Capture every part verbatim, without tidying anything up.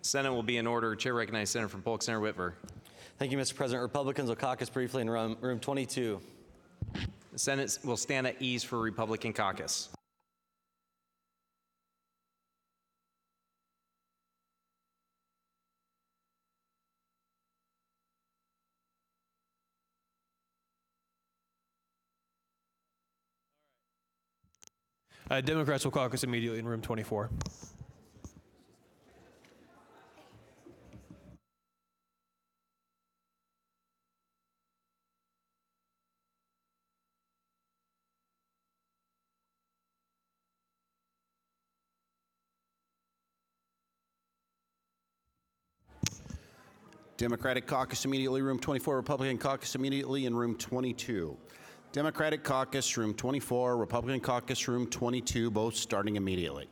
Senate will be in order. Chair recognizes Senator from Polk, Senator Whitver. Thank you, Mister President. Republicans will caucus briefly in room, room twenty-two. The Senate will stand at ease for Republican caucus. Uh, Democrats will caucus immediately in room twenty-four. Democratic caucus immediately, room twenty-four. Republican caucus immediately in room twenty-two. Democratic caucus, room twenty-four. Republican caucus, room twenty-two, both starting immediately.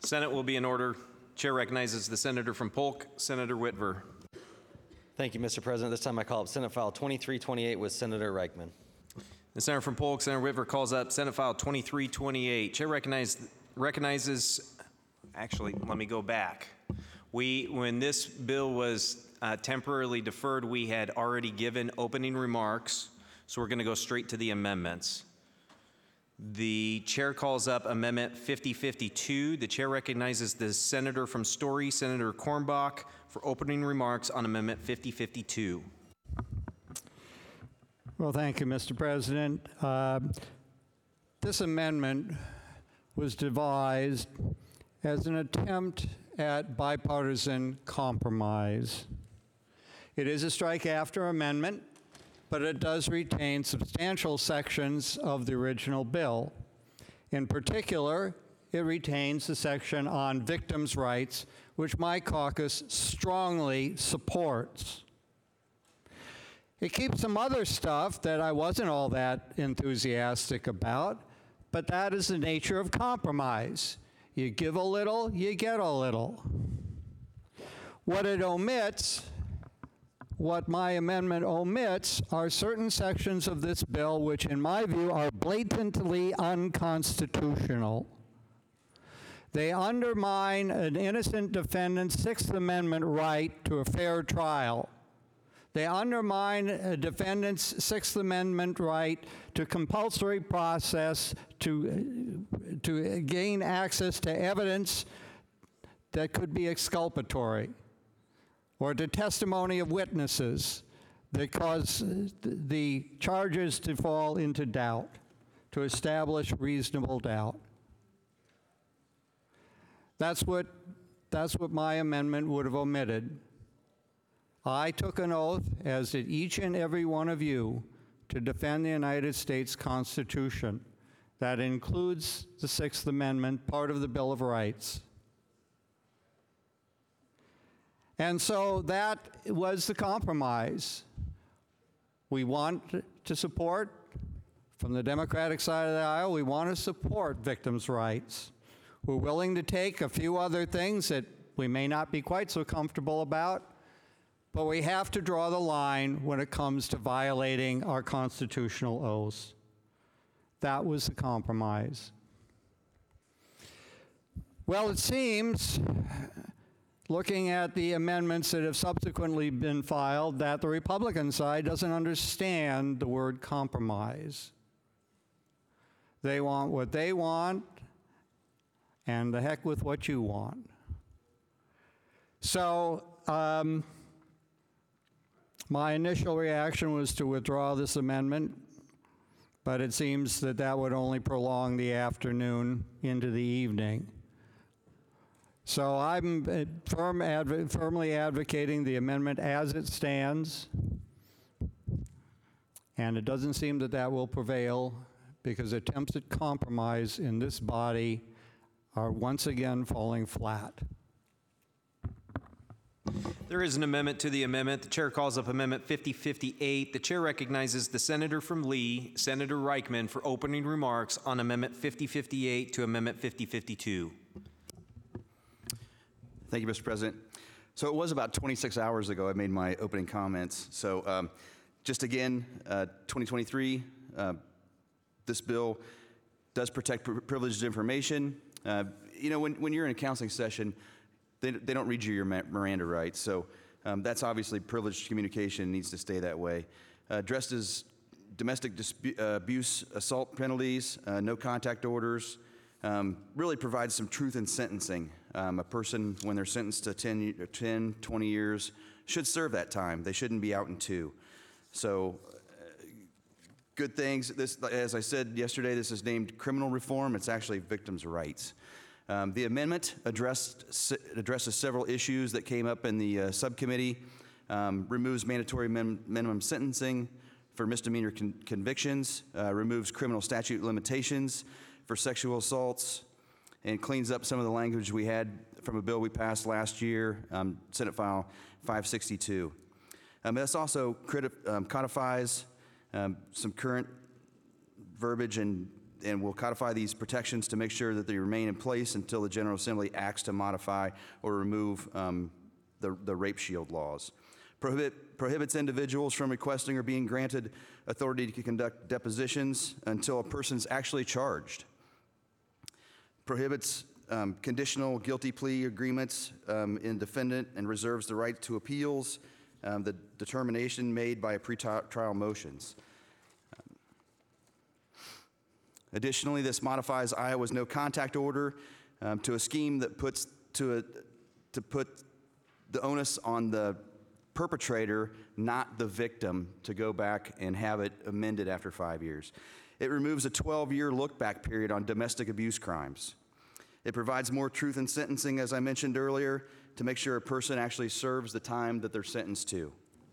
Senate will be in order. Chair recognizes the senator from Polk, Senator Whitver. Thank you, Mister President. This time I call up Senate File twenty-three twenty-eight with Senator Reichman. The senator from Polk, Senator Whitver, calls up Senate File twenty-three twenty-eight. Chair recognize, recognizes, actually, let me go back. We, when this bill was uh, temporarily deferred, we had already given opening remarks, so we're going to go straight to the amendments. The chair calls up Amendment fifty fifty-two. The chair recognizes the senator from Story, Senator Kornbach, for opening remarks on Amendment fifty fifty-two. Well, thank you, Mister President. Uh, this amendment was devised as an attempt at bipartisan compromise. It is a strike-after amendment, but it does retain substantial sections of the original bill. In particular, it retains the section on victims' rights, which my caucus strongly supports. It keeps some other stuff that I wasn't all that enthusiastic about, but that is the nature of compromise. You give a little, you get a little. What it omits, what my amendment omits, are certain sections of this bill which, in my view, are blatantly unconstitutional. They undermine an innocent defendant's Sixth Amendment right to a fair trial. They undermine a defendant's Sixth Amendment right to compulsory process, to, to gain access to evidence that could be exculpatory, or to testimony of witnesses that cause the charges to fall into doubt, to establish reasonable doubt. That's what, that's what my amendment would have omitted. I took an oath, as did each and every one of you, to defend the United States Constitution. That includes the Sixth Amendment, part of the Bill of Rights. And so that was the compromise. We want to support, from the Democratic side of the aisle, we want to support victims' rights. We're willing to take a few other things that we may not be quite so comfortable about, but we have to draw the line when it comes to violating our constitutional oaths. That was the compromise. Well, it seems, looking at the amendments that have subsequently been filed, that the Republican side doesn't understand the word compromise. They want what they want, and the heck with what you want. So, um, my initial reaction was to withdraw this amendment, but it seems that that would only prolong the afternoon into the evening. So I'm uh, firm adv- firmly advocating the amendment as it stands, and it doesn't seem that that will prevail because attempts at compromise in this body are once again falling flat. There is an amendment to the amendment. The chair calls up Amendment fifty fifty-eight. The chair recognizes the senator from Lee, Senator Reichman, for opening remarks on Amendment fifty fifty-eight to Amendment fifty fifty-two. Thank you, Mister President. So it was about twenty-six hours ago I made my opening comments. So um, just again, uh, twenty twenty-three, uh, this bill does protect pri- privileged information. Uh, you know, when, when you're in a counseling session, they, they don't read you your Miranda rights. So um, that's obviously privileged communication, needs to stay that way. Uh, dressed as domestic dispu- uh, abuse assault penalties, uh, no contact orders, um, really provides some truth in sentencing. Um, a person, when they're sentenced to ten, ten, twenty years, should serve that time. They shouldn't be out in two. So uh, good things. This, as I said yesterday, this is named criminal reform. It's actually victims' rights. Um, the amendment addressed, addresses several issues that came up in the uh, subcommittee, um, removes mandatory min- minimum sentencing for misdemeanor con- convictions, uh, removes criminal statute limitations for sexual assaults, and cleans up some of the language we had from a bill we passed last year, um, Senate File five sixty-two. Um, this also criti- um, codifies um, some current verbiage in and will codify these protections to make sure that they remain in place until the General Assembly acts to modify or remove um, the, the rape shield laws. Prohibit, prohibits individuals from requesting or being granted authority to conduct depositions until a person's actually charged. Prohibits um, conditional guilty plea agreements um, in defendant and reserves the right to appeals, um, the determination made by pretrial motions. Additionally, this modifies Iowa's no contact order um, to a scheme that puts to a, to put the onus on the perpetrator, not the victim, to go back and have it amended after five years. It removes a twelve-year look-back period on domestic abuse crimes. It provides more truth in sentencing, as I mentioned earlier, to make sure a person actually serves the time that they're sentenced to.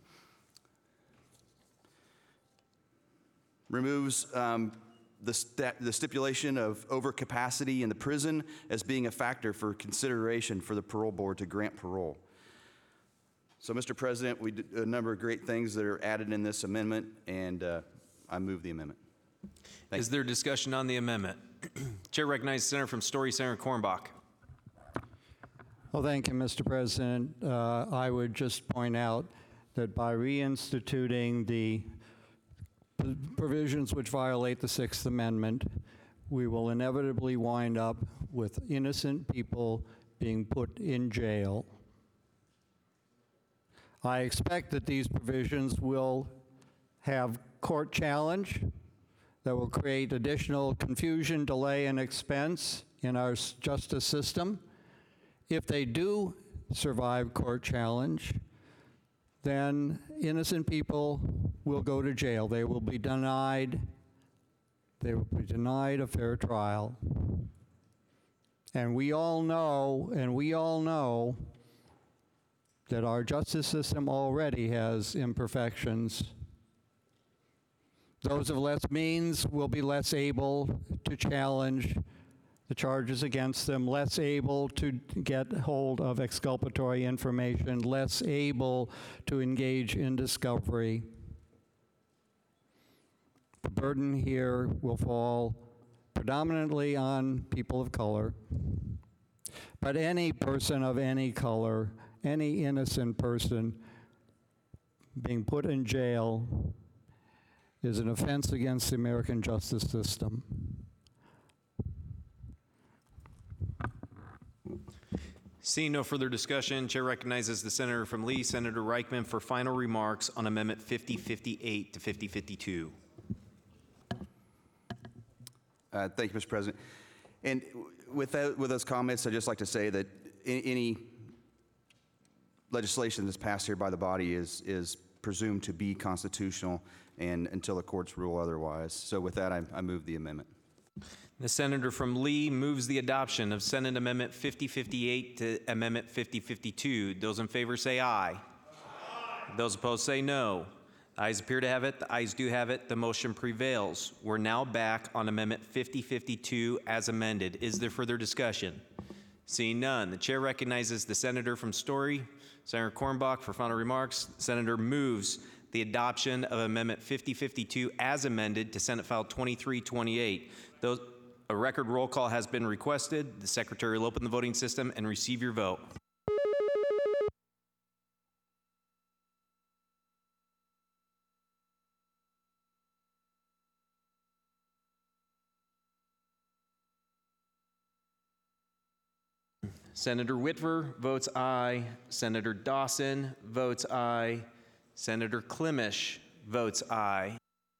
Removes um, the, st the stipulation of overcapacity in the prison as being a factor for consideration for the parole board to grant parole. So, Mister President, we did a number of great things that are added in this amendment, and uh, I move the amendment. Thank Is there discussion on the amendment? Chair recognizes the Senator from Story, Senator Kornbach. Well, thank you, Mister President. Uh, I would just point out that by reinstituting the p- provisions which violate the Sixth Amendment, we will inevitably wind up with innocent people being put in jail. I expect that these provisions will have court challenge that will create additional confusion, delay, and expense in our s- justice system. If they do survive court challenge, then innocent people will go to jail. They will be denied, they will be denied a fair trial. And we all know, and we all know that our justice system already has imperfections. Those of less means will be less able to challenge the charges against them, less able to get hold of exculpatory information, less able to engage in discovery. The burden here will fall predominantly on people of color, but any person of any color, any innocent person being put in jail is an offense against the American justice system. Seeing no further discussion, Chair recognizes the Senator from Lee, Senator Reichman, for final remarks on Amendment fifty fifty-eight to fifty fifty-two. Uh, thank you, Mister President. And with, that, with those comments, I'd just like to say that any, any legislation that's passed here by the body is, is presumed to be constitutional and until the courts rule otherwise. So with that, I, I move the amendment. The Senator from Lee moves the adoption of Senate Amendment fifty fifty-eight to Amendment fifty fifty-two. Those in favor say aye. Aye. Those opposed say no. The ayes appear to have it. The ayes do have it. The motion prevails. We're now back on Amendment fifty fifty-two as amended. Is there further discussion? Seeing none, the chair recognizes the Senator from Story, Senator Kornbach, for final remarks. The Senator moves the adoption of Amendment fifty fifty-two as amended to Senate File twenty-three twenty-eight. Those, a record roll call has been requested. The Secretary will open the voting system and receive your vote. Senator Whitver votes aye. Senator Dawson votes aye. Senator Klimisch votes aye.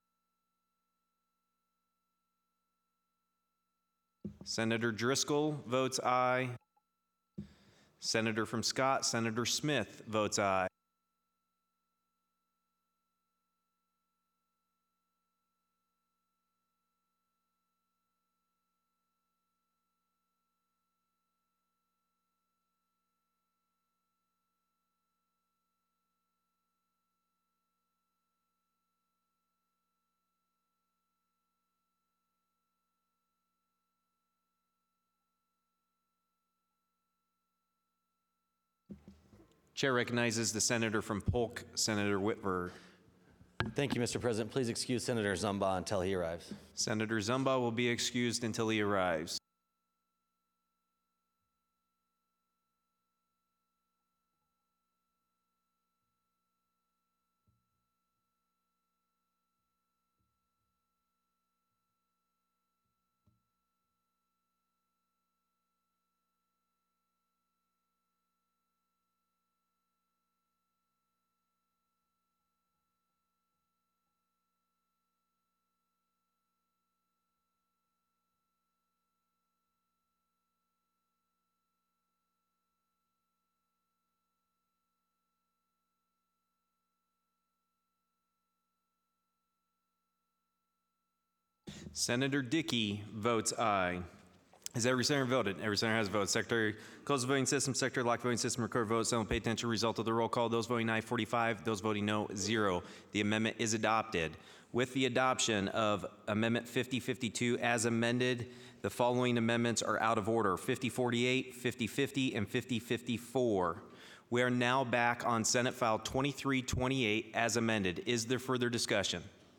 Senator Driscoll votes aye. Senator from Scott, Senator Smith votes aye. Chair recognizes the Senator from Polk, Senator Whitver. Thank you, Mister President. Please excuse Senator Zumba until he arrives. Senator Zumba will be excused until he arrives. Senator Dickey votes aye. Has every senator voted? Every senator has voted. Secretary, close the voting system. Secretary, lock the voting system. Record votes. Someone pay attention. Result of the roll call. Those voting aye, forty-five. Those voting no, zero. The amendment is adopted. With the adoption of Amendment fifty fifty-two as amended, the following amendments are out of order: fifty forty-eight, fifty fifty, and fifty fifty-four. We are now back on Senate File twenty-three twenty-eight as amended. Is there further discussion?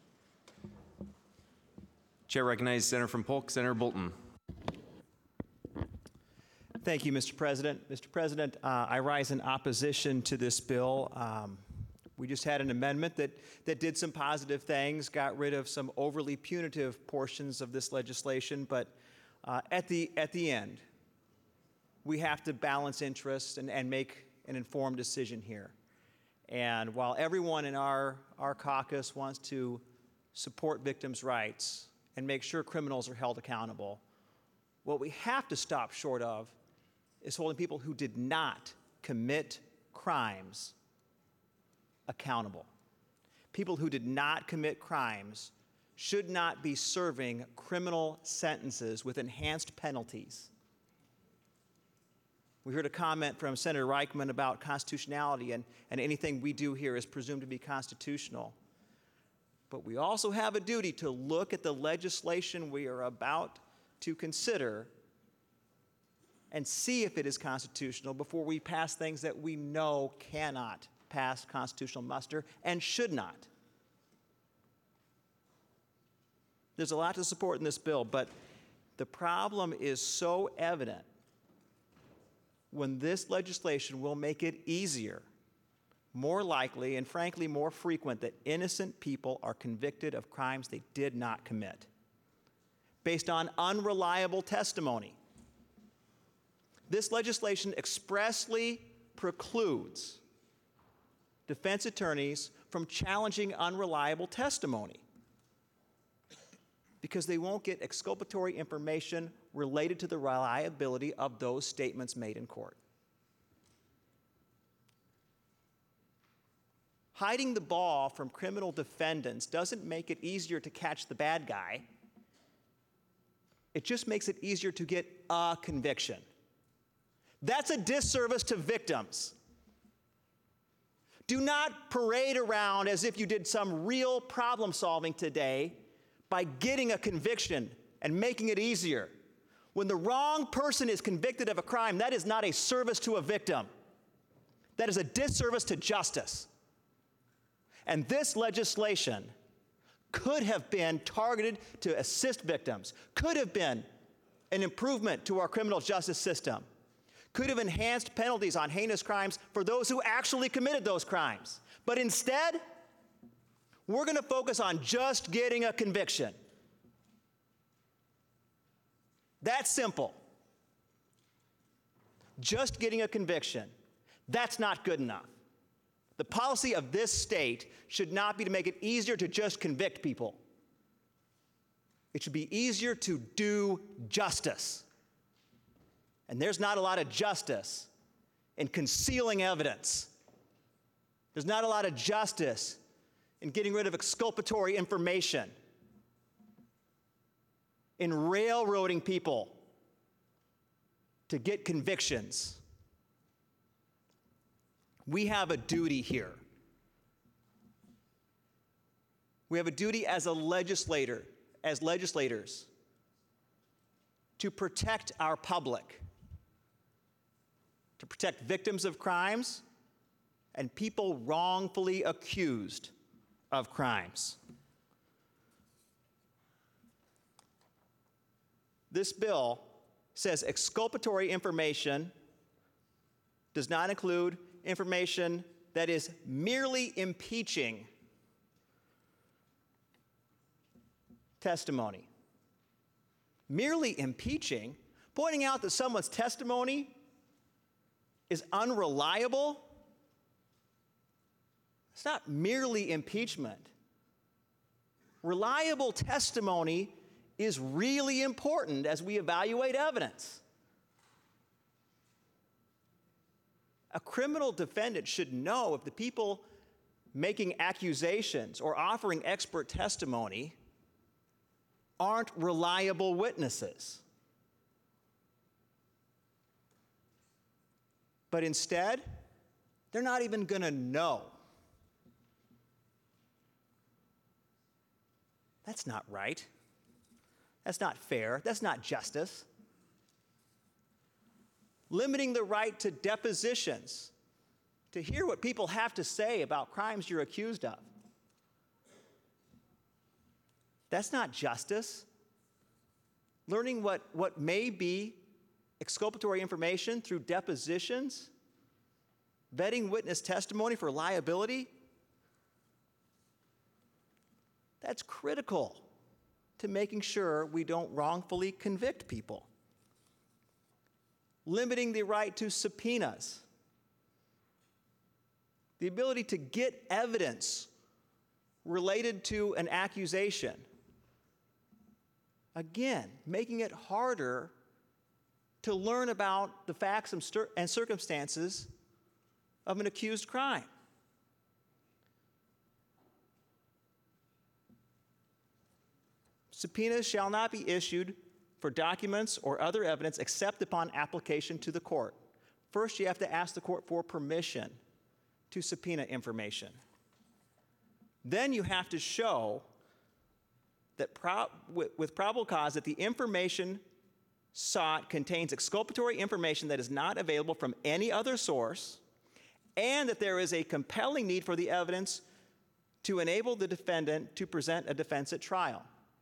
Chair recognizes Senator from Polk, Senator Bolton. Thank you, Mister President. Mister President, uh, I rise in opposition to this bill. Um, we just had an amendment that, that did some positive things, got rid of some overly punitive portions of this legislation, but uh, at, the, at the end, we have to balance interests and, and make an informed decision here. And while everyone in our, our caucus wants to support victims' rights and make sure criminals are held accountable, what we have to stop short of is holding people who did not commit crimes accountable. People who did not commit crimes should not be serving criminal sentences with enhanced penalties. We heard a comment from Senator Reichman about constitutionality, and, and anything we do here is presumed to be constitutional. But we also have a duty to look at the legislation we are about to consider and see if it is constitutional before we pass things that we know cannot pass constitutional muster and should not. There's a lot to support in this bill, but the problem is so evident when this legislation will make it easier, more likely, and frankly more frequent, that innocent people are convicted of crimes they did not commit based on unreliable testimony. This legislation expressly precludes defense attorneys from challenging unreliable testimony because they won't get exculpatory information related to the reliability of those statements made in court. Hiding the ball from criminal defendants doesn't make it easier to catch the bad guy. It just makes it easier to get a conviction. That's a disservice to victims. Do not parade around as if you did some real problem solving today by getting a conviction and making it easier. When the wrong person is convicted of a crime, that is not a service to a victim. That is a disservice to justice. And this legislation could have been targeted to assist victims, could have been an improvement to our criminal justice system, could have enhanced penalties on heinous crimes for those who actually committed those crimes. But instead, we're going to focus on just getting a conviction. That's simple. Just getting a conviction. That's not good enough. The policy of this state should not be to make it easier to just convict people. It should be easier to do justice. And there's not a lot of justice in concealing evidence. There's not a lot of justice in getting rid of exculpatory information, in railroading people to get convictions. We have a duty here. We have a duty as a legislator, as legislators, to protect our public, to protect victims of crimes and people wrongfully accused of crimes. This bill says exculpatory information does not include information that is merely impeaching testimony. Merely impeaching, pointing out that someone's testimony is unreliable. It's not merely impeachment. Reliable testimony is really important as we evaluate evidence. A criminal defendant should know if the people making accusations or offering expert testimony aren't reliable witnesses. But instead, they're not even going to know. That's not right. That's not fair. That's not justice. Limiting the right to depositions, to hear what people have to say about crimes you're accused of. That's not justice. Learning what, what may be exculpatory information through depositions, vetting witness testimony for liability, that's critical to making sure we don't wrongfully convict people. Limiting the right to subpoenas, the ability to get evidence related to an accusation. Again, making it harder to learn about the facts and circumstances of an accused crime. Subpoenas shall not be issued for documents or other evidence except upon application to the court. First, you have to ask the court for permission to subpoena information. Then you have to show that pro- with, with probable cause that the information sought contains exculpatory information that is not available from any other source, and that there is a compelling need for the evidence to enable the defendant to present a defense at trial.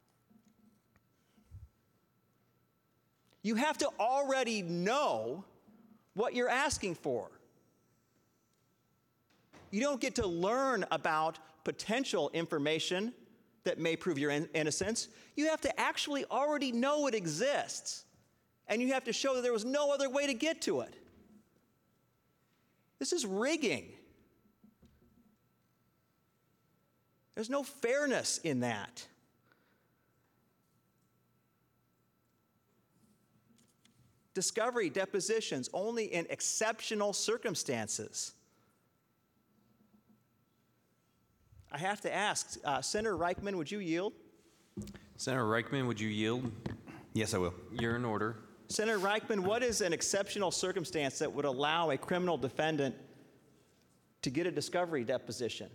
You have to already know what you're asking for. You don't get to learn about potential information that may prove your in- innocence. You have to actually already know it exists, and you have to show that there was no other way to get to it. This is rigging. There's no fairness in that. Discovery depositions only in exceptional circumstances. I have to ask, uh, Senator Reichman, would you yield? Senator Reichman, would you yield? Yes, I will. You're in order. Senator Reichman, what is an exceptional circumstance that would allow a criminal defendant to get a discovery deposition?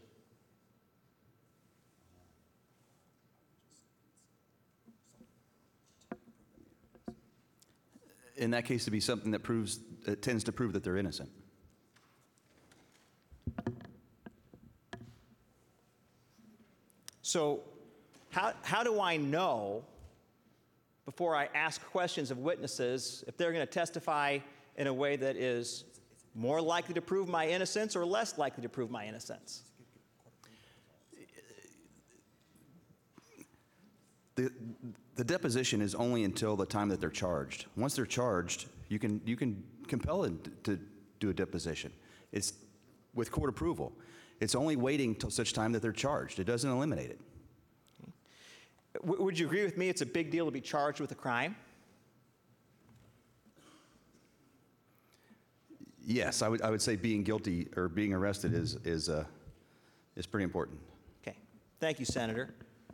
In that case, to be something that proves, uh, tends to prove that they're innocent. So how, how do I know, before I ask questions of witnesses, if they're going to testify in a way that is more likely to prove my innocence or less likely to prove my innocence? The, the deposition is only until the time that they're charged. Once they're charged, you can, you can compel them to, to do a deposition. It's with court approval. It's only waiting till such time that they're charged. It doesn't eliminate it. W- would you agree with me it's a big deal to be charged with a crime? Yes, I would, I would say being guilty or being arrested is, is, uh, is pretty important. Okay. Thank you, Senator.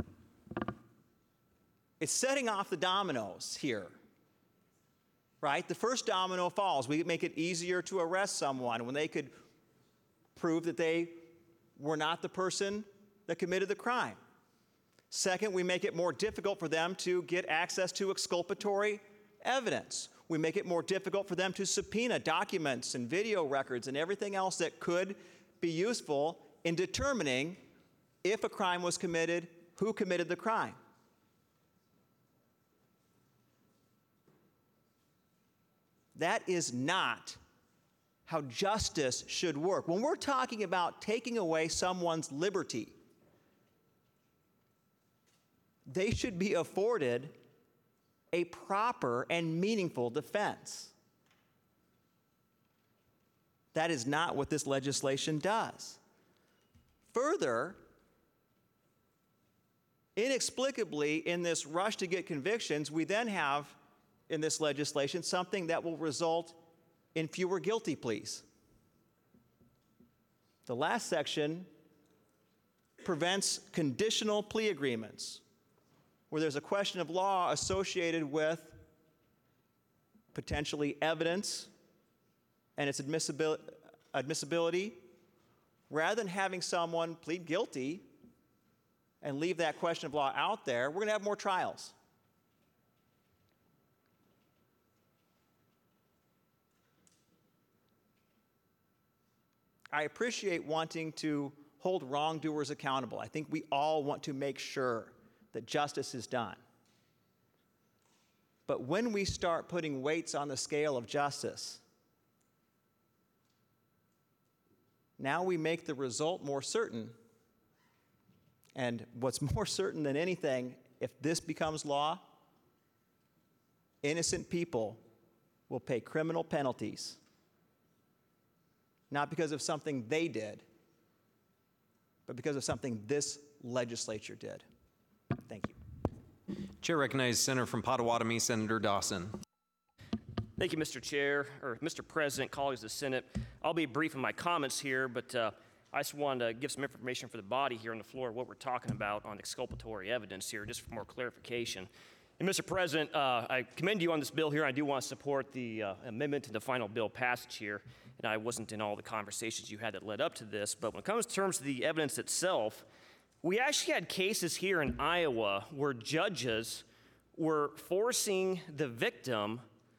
It's setting off the dominoes here, right? The first domino falls. We make it easier to arrest someone when they could prove that they were not the person that committed the crime. Second, we make it more difficult for them to get access to exculpatory evidence. We make it more difficult for them to subpoena documents and video records and everything else that could be useful in determining if a crime was committed, who committed the crime. That is not how justice should work. When we're talking about taking away someone's liberty, they should be afforded a proper and meaningful defense. That is not what this legislation does. Further, inexplicably, in this rush to get convictions, we then have in this legislation something that will result in fewer guilty pleas. The last section prevents conditional plea agreements, where there's a question of law associated with potentially evidence and its admissibil- admissibility. Rather than having someone plead guilty and leave that question of law out there, we're going to have more trials. I appreciate wanting to hold wrongdoers accountable. I think we all want to make sure that justice is done. But when we start putting weights on the scale of justice, now we make the result more certain. And what's more certain than anything, if this becomes law, innocent people will pay criminal penalties, not because of something they did, but because of something this legislature did. Thank you. Chair recognizes Senator from Potawatomi, Senator Dawson. Thank you, Mister Chair, or Mister President, colleagues of the Senate. I'll be brief in my comments here, but uh, I just wanted to give some information for the body here on the floor, what we're talking about on exculpatory evidence here, just for more clarification. And Mister President, uh, I commend you on this bill here. I do want to support the uh, amendment to the final bill passage here. And I wasn't in all the conversations you had that led up to this, but when it comes to terms of the evidence itself, we actually had cases here in Iowa where judges were forcing the victim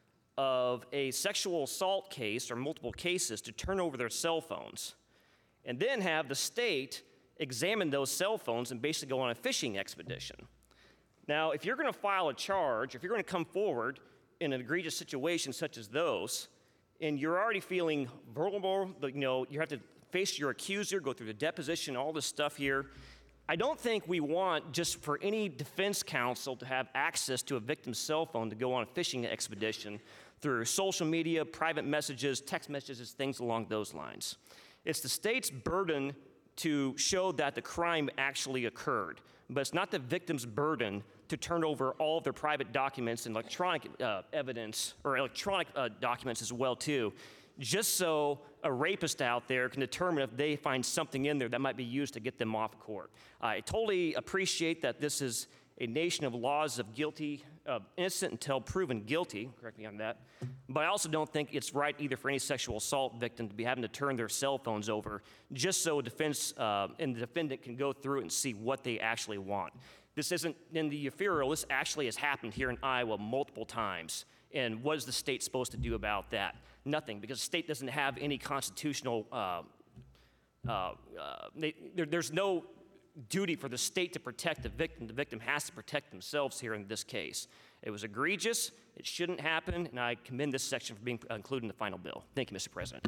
of a sexual assault case or multiple cases to turn over their cell phones and then have the state examine those cell phones and basically go on a fishing expedition. Now, if you're going to file a charge, if you're going to come forward in an egregious situation such as those, and you're already feeling vulnerable, you know, you have to face your accuser, go through the deposition, all this stuff here. I don't think we want just for any defense counsel to have access to a victim's cell phone to go on a fishing expedition through social media, private messages, text messages, things along those lines. It's the state's burden to show that the crime actually occurred, but it's not the victim's burden to turn over all of their private documents and electronic uh, evidence, or electronic uh, documents as well too, just so a rapist out there can determine if they find something in there that might be used to get them off court. I totally appreciate that this is a nation of laws of guilty, uh, innocent until proven guilty, correct me on that, but I also don't think it's right either for any sexual assault victim to be having to turn their cell phones over just so a defense uh, and the defendant can go through and see what they actually want. This isn't in the ethereal, this actually has happened here in Iowa multiple times. And what is the state supposed to do about that? Nothing, because the state doesn't have any constitutional, uh, uh, uh, they, there, there's no duty for the state to protect the victim. The victim has to protect themselves here in this case. It was egregious, it shouldn't happen, and I commend this section for being included in the final bill. Thank you, Mister President.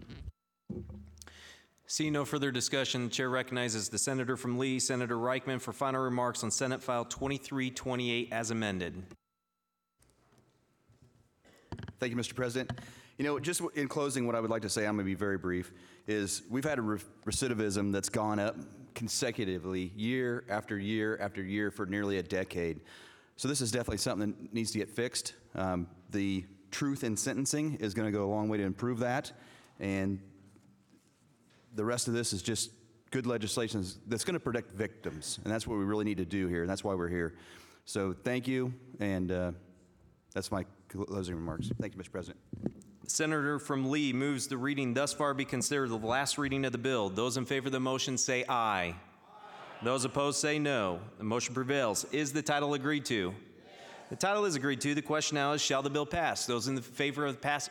Seeing no further discussion, the chair recognizes the senator from Lee, Senator Reichman, for final remarks on Senate File twenty-three twenty-eight as amended. Thank you, Mister President. You know, just in closing, what I would like to say, I'm going to be very brief, is we've had a re- recidivism that's gone up consecutively year after year after year for nearly a decade. So this is definitely something that needs to get fixed. Um, the truth in sentencing is going to go a long way to improve that. And the rest of this is just good legislation that's going to protect victims. And that's what we really need to do here. And that's why we're here. So thank you. And uh, that's my closing remarks. Thank you, Mister President. The senator from Lee moves the reading thus far be considered the last reading of the bill. Those in favor of the motion say aye. Aye. Those opposed say no. The motion prevails. Is the title agreed to? Yes. The title is agreed to. The question now is, shall the bill pass? Those in the favor of pass.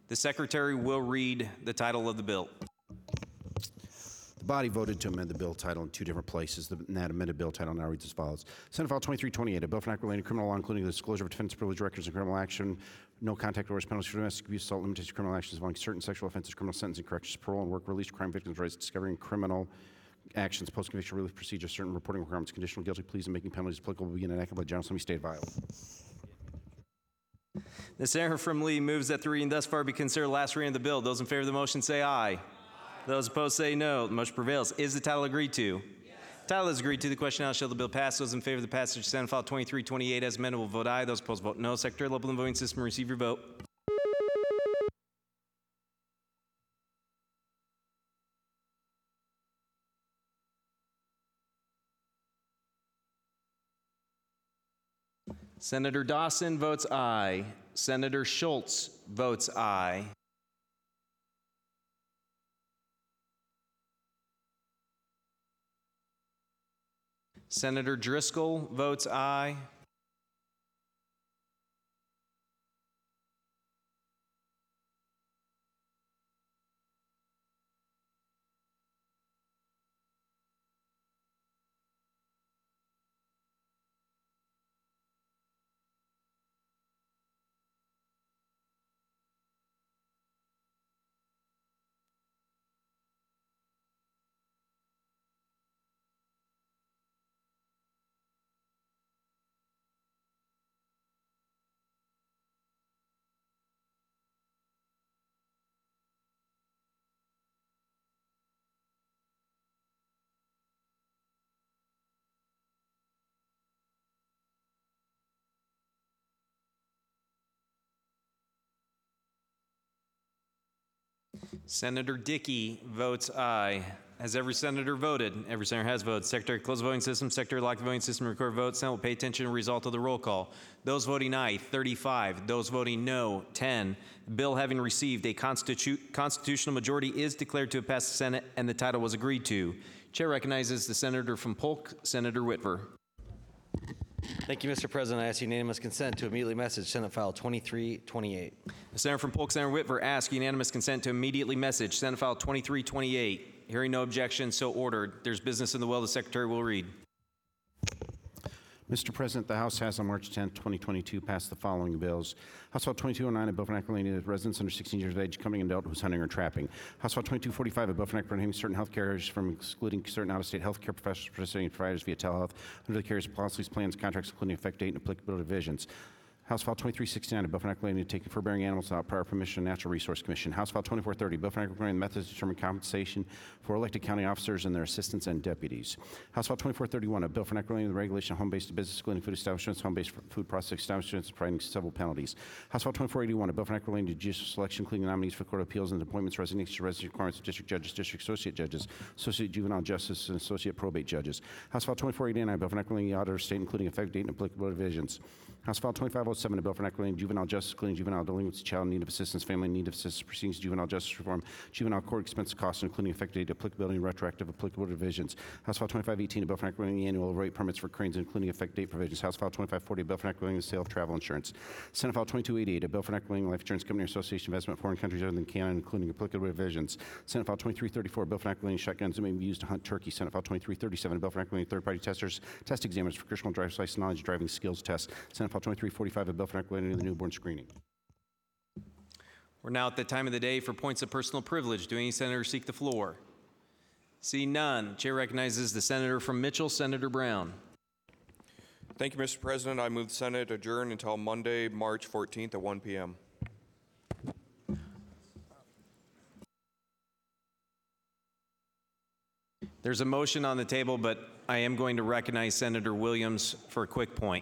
The secretary will read the title of the bill. The body voted to amend the bill title in two different places. The, that amended bill title now reads as follows. Senate File twenty-three twenty-eight, a bill for an act relating to criminal law, including the disclosure of defense privilege records and criminal action, no contact orders, penalties for domestic abuse, assault, limitations of criminal actions involving certain sexual offenses, criminal sentencing, corrections, parole, and work release, crime victims' rights, discovering criminal actions, post-conviction relief procedures, certain reporting requirements, conditional guilty pleas, and making penalties applicable will be enacted by General Assembly State of Iowa. The senator from Lee moves that the reading thus far be considered last reading of the bill. Those in favor of the motion say aye. Aye. Those opposed say no. The motion prevails. Is the title agreed to? Yes. Title is agreed to. The question now, shall the bill pass? Those in favor of the passage of Senate File twenty-three twenty-eight as amended will vote aye. Those opposed vote no. Secretary of the Open Voting System, receive your vote. Senator Dawson votes aye. Senator Schultz votes aye. Senator Driscoll votes aye. Senator Dickey votes aye. Has every senator voted? Every senator has voted. Secretary, close the voting system. Secretary, lock the voting system, record votes. Senate will pay attention to the result of the roll call. Those voting aye, thirty-five. Those voting no, ten. The bill having received a constitu constitutional majority is declared to have passed the Senate, and the title was agreed to. Chair recognizes the senator from Polk, Senator Whitver. Thank you, Mister President. I ask unanimous consent to immediately message Senate File twenty-three twenty-eight. The senator from Polk, Senator Whitver, asks unanimous consent to immediately message Senate File twenty-three twenty-eight. Hearing no objection, so ordered. There's business in the will. The secretary will read. Mister President, the House has on March tenth, twenty twenty-two passed the following bills. House File twenty-two oh nine, a bill for an act relating to residents under sixteen years of age coming adult who's hunting or trapping. House File twenty-two forty-five, a bill for an act prohibiting certain health carriers from excluding certain out-of-state health care professionals participating providers via telehealth under the carriers' policies, plans, contracts, including effect date and applicable divisions. House File twenty-three sixty-nine, a bill for an act relating to taking fur-bearing animals without prior permission of the Natural Resource Commission. House File twenty-four thirty, a bill for an act regarding the methods to determine compensation for elected county officers and their assistants and deputies. House File twenty-four thirty-one, a bill for an act relating to the regulation of home-based business, including food establishments, home-based food processing establishments, and providing civil penalties. House File twenty-four eighty-one, a bill for an act relating to judicial selection, including nominees for Court of Appeals and appointments, resignations, residency requirements of district judges, district associate judges, associate juvenile justice, and associate probate judges. House File twenty-four eighty-nine, a bill for an act relating to the auditor state, including effective date and applicable divisions. House File twenty-five oh seven, a bill for an act relating to juvenile justice, including juvenile delinquency, child in need of assistance, family in need of assistance proceedings, juvenile justice reform, juvenile court expense costs, including effective date, applicability, and retroactive applicable divisions. House File twenty-five eighteen, a bill for an act relating to annual rate permits for cranes, including effective date provisions. House File twenty-five forty, a bill for an act relating to the sale of travel insurance. Senate File twenty-two eighty-eight, a bill for an act relating to life insurance company or association investment in foreign countries other than Canada, including applicable divisions. Senate File twenty-three thirty-four, a bill for an act relating to shotguns that may be used to hunt turkey. Senate File twenty-three thirty-seven, a bill for an act relating to third-party testers, test examiners for criminal driver's license knowledge, driving skills tests. Senate File twenty-three forty-five, a bill for an act relating to the newborn screening. We're now at the time of the day for points of personal privilege. Do any senators seek the floor? See none. Chair recognizes the senator from Mitchell, Senator Brown. Thank you, Mister President. I move the Senate adjourn until Monday, March fourteenth at one p m There's a motion on the table, but I am going to recognize Senator Williams for a quick point.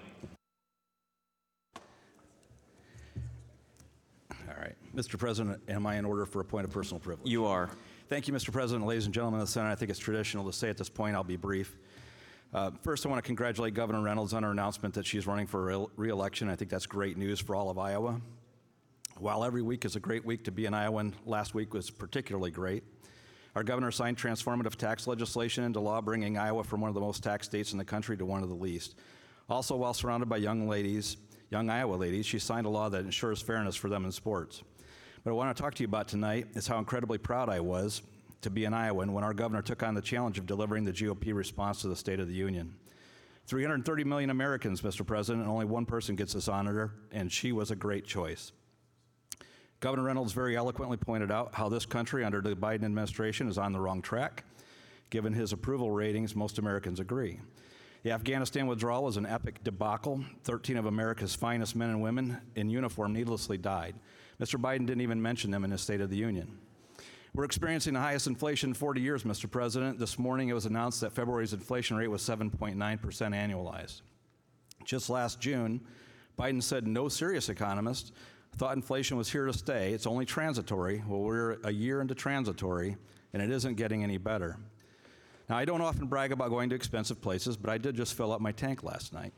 All right. Mister President, am I in order for a point of personal privilege? You are. Thank you, Mister President. Ladies and gentlemen of the Senate, I think it's traditional to say at this point, I'll be brief. Uh, first, I want to congratulate Governor Reynolds on her announcement that she's running for re-election. I think that's great news for all of Iowa. While every week is a great week to be an Iowan, last week was particularly great. Our governor signed transformative tax legislation into law, bringing Iowa from one of the most taxed states in the country to one of the least. Also, while surrounded by young ladies, young Iowa ladies, she signed a law that ensures fairness for them in sports. What I want to talk to you about tonight is how incredibly proud I was to be an Iowan when our governor took on the challenge of delivering the G O P response to the State of the Union. three hundred thirty million Americans, Mister President, and only one person gets this honor, and she was a great choice. Governor Reynolds very eloquently pointed out how this country under the Biden administration is on the wrong track. Given his approval ratings, most Americans agree. The Afghanistan withdrawal was an epic debacle. thirteen of America's finest men and women in uniform needlessly died. Mister Biden didn't even mention them in his State of the Union. We're experiencing the highest inflation in forty years, Mister President. This morning it was announced that February's inflation rate was seven point nine percent annualized. Just last June, Biden said no serious economist thought inflation was here to stay. It's only transitory. Well, we're a year into transitory, and it isn't getting any better. Now, I don't often brag about going to expensive places, but I did just fill up my tank last night.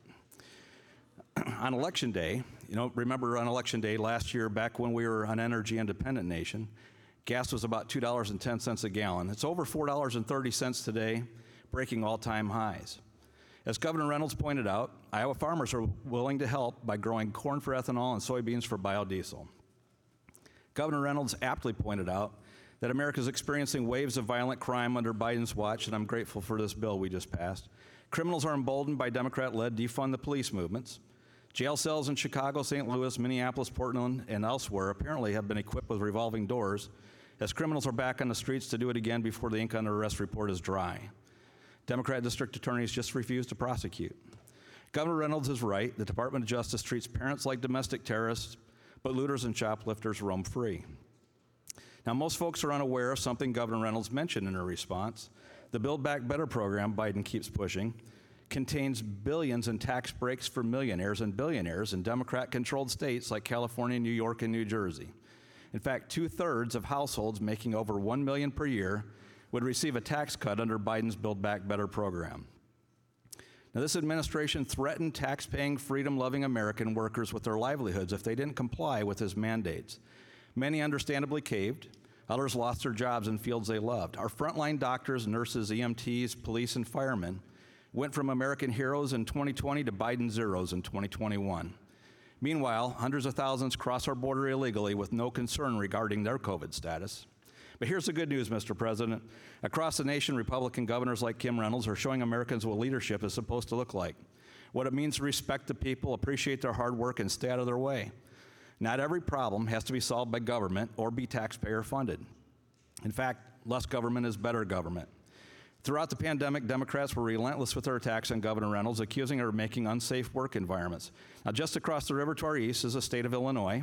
On election day, you know, remember on election day last year, back when we were an energy independent nation, gas was about two dollars and ten cents a gallon. It's over four dollars and thirty cents today, breaking all-time highs. As Governor Reynolds pointed out, Iowa farmers are willing to help by growing corn for ethanol and soybeans for biodiesel. Governor Reynolds aptly pointed out that America is experiencing waves of violent crime under Biden's watch, and I'm grateful for this bill we just passed. Criminals are emboldened by Democrat-led defund the police movements. Jail cells in Chicago, Saint Louis, Minneapolis, Portland, and elsewhere apparently have been equipped with revolving doors, as criminals are back on the streets to do it again before the ink on their arrest report is dry. Democrat district attorneys just refuse to prosecute. Governor Reynolds is right. The Department of Justice treats parents like domestic terrorists, but looters and shoplifters roam free. Now, most folks are unaware of something Governor Reynolds mentioned in her response. The Build Back Better program Biden keeps pushing contains billions in tax breaks for millionaires and billionaires in Democrat-controlled states like California, New York, and New Jersey. In fact, two-thirds of households making over one million dollars per year would receive a tax cut under Biden's Build Back Better program. Now, this administration threatened tax-paying, freedom-loving American workers with their livelihoods if they didn't comply with his mandates. Many understandably caved. Others lost their jobs in fields they loved. Our frontline doctors, nurses, E M Ts, police, and firemen went from American heroes in twenty twenty to Biden zeros in twenty twenty-one. Meanwhile, hundreds of thousands cross our border illegally with no concern regarding their COVID status. But here's the good news, Mister President. Across the nation, Republican governors like Kim Reynolds are showing Americans what leadership is supposed to look like, what it means to respect the people, appreciate their hard work, and stay out of their way. Not every problem has to be solved by government or be taxpayer funded. In fact, less government is better government. Throughout the pandemic, Democrats were relentless with their attacks on Governor Reynolds, accusing her of making unsafe work environments. Now, just across the river to our east is the state of Illinois,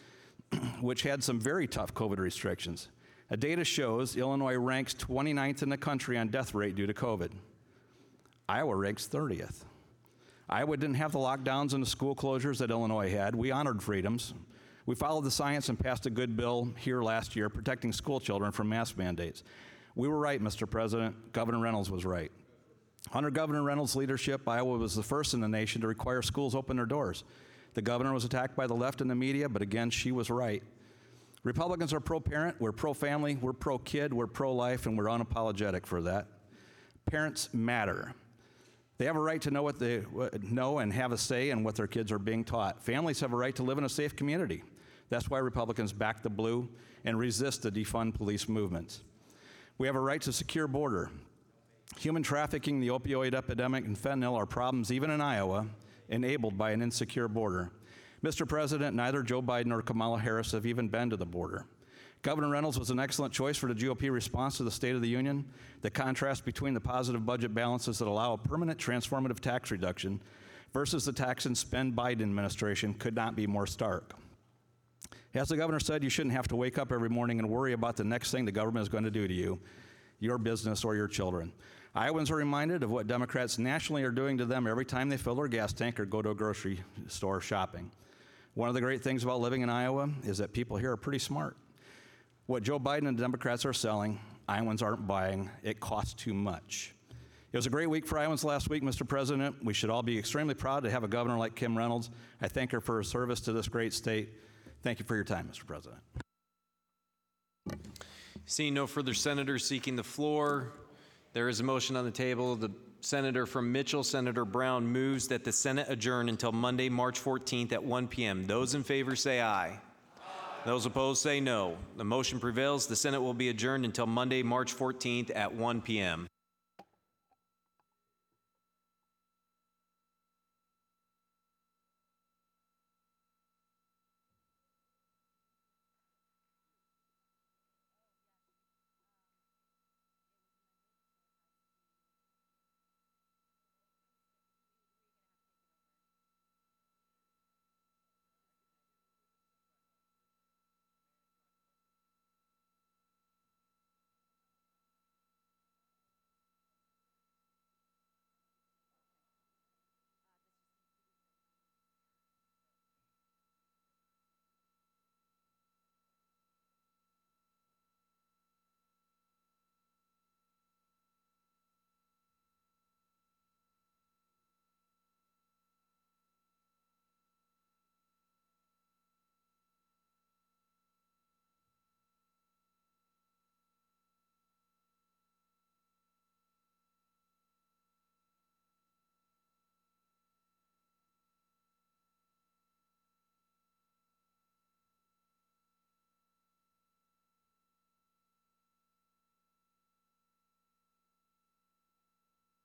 which had some very tough COVID restrictions. The data shows Illinois ranks twenty-ninth in the country on death rate due to COVID. Iowa ranks thirtieth. Iowa didn't have the lockdowns and the school closures that Illinois had. We honored freedoms. We followed the science and passed a good bill here last year protecting school children from mask mandates. We were right, Mister President. Governor Reynolds was right. Under Governor Reynolds' leadership, Iowa was the first in the nation to require schools open their doors. The governor was attacked by the left and the media, but again, she was right. Republicans are pro-parent, we're pro-family, we're pro-kid, we're pro-life, and we're unapologetic for that. Parents matter. They have a right to know what they know and have a say in what their kids are being taught. Families have a right to live in a safe community. That's why Republicans back the blue and resist the defund police movements. We have a right to secure border. Human trafficking, the opioid epidemic, and fentanyl are problems even in Iowa, enabled by an insecure border. Mister President, neither Joe Biden or Kamala Harris have even been to the border. Governor Reynolds was an excellent choice for the G O P response to the State of the Union. The contrast between the positive budget balances that allow a permanent transformative tax reduction versus the tax and spend Biden administration could not be more stark. As the governor said, you shouldn't have to wake up every morning and worry about the next thing the government is going to do to you, your business, or your children. Iowans are reminded of what Democrats nationally are doing to them every time they fill their gas tank or go to a grocery store shopping. One of the great things about living in Iowa is that people here are pretty smart. What Joe Biden and the Democrats are selling, Iowans aren't buying. It costs too much. It was a great week for Iowans last week, Mister President. We should all be extremely proud to have a governor like Kim Reynolds. I thank her for her service to this great state. Thank you for your time, Mister President. Seeing no further senators seeking the floor, there is a motion on the table. The senator from Mitchell, Senator Brown, moves that the Senate adjourn until Monday, March fourteenth at one p m Those in favor say aye. Aye. Those opposed say no. The motion prevails. The Senate will be adjourned until Monday, March fourteenth at one p m